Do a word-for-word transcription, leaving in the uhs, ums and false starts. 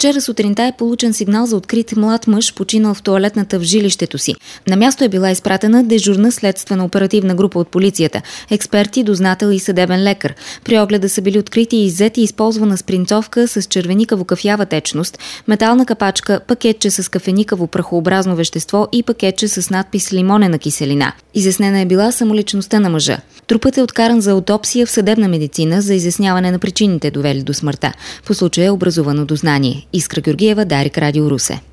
Вчера сутринта е получен сигнал за открит млад мъж, починал в тоалетната в жилището си. На място е била изпратена дежурна следствена оперативна група от полицията, експерти, дознател и съдебен лекар. При огледа са били открити и иззети използвана спринцовка с червеникаво-кафява течност, метална капачка, пакетче с кафеникаво прахообразно вещество и пакетче с надпис лимонена киселина. Изяснена е била самоличността на мъжа. Трупът е откаран за аутопсия в съдебна медицина за изясняване на причините, довели до смъртта. По случая е образувано дознание. Искра Георгиева, Дарик, Радио Русе.